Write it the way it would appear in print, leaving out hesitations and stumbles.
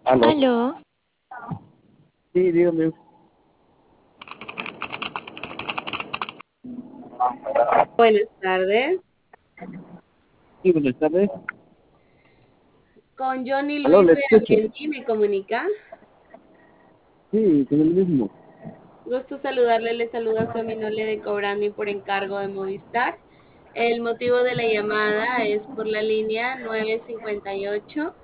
Aló. Aló, Sí, dígame. Buenas tardes. Sí, buenas tardes. Con Johnny Aló, Luis le de escucho. Argenti me comunica. Sí, con el mismo. Gusto saludarle, le saluda su Aminole de Cobrani por encargo de Movistar. El motivo de la llamada es por la línea 958